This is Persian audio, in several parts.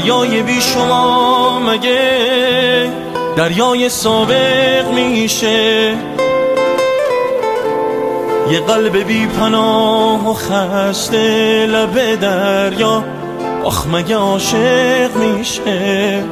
دریای بی شما مگه دریای سابق میشه؟ یه قلب بی پناه و خسته لب دریا آخ مگه عاشق میشه؟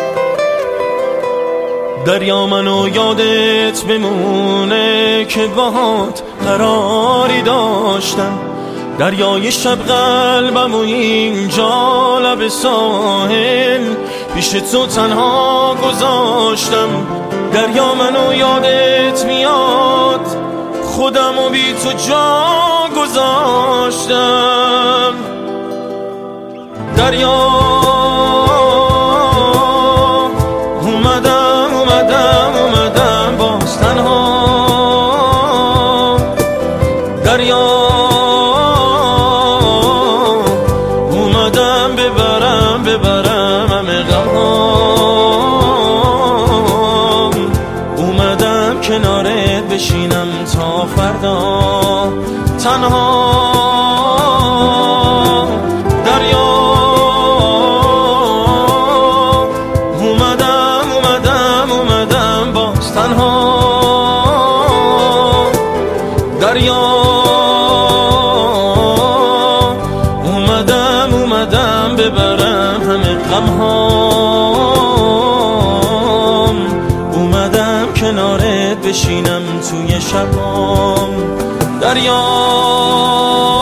دریا منو یادت بمونه که باهات قراری داشتم، دریای شب قلبم و اینجا لب ساحل پیش تو تنها گذاشتم. دریا منو یادت میاد خودم و بی تو جا گذاشتم. دریا اومدم باز تنها. دریا اومدم ببرم همه غمهام، اومدم کنارت بشینم تا فردا تنها. دریا اومدم باز تنها. دریا اومدم ببرم همه غمهام، اومدم کنارت بشینم توی شبام. دریا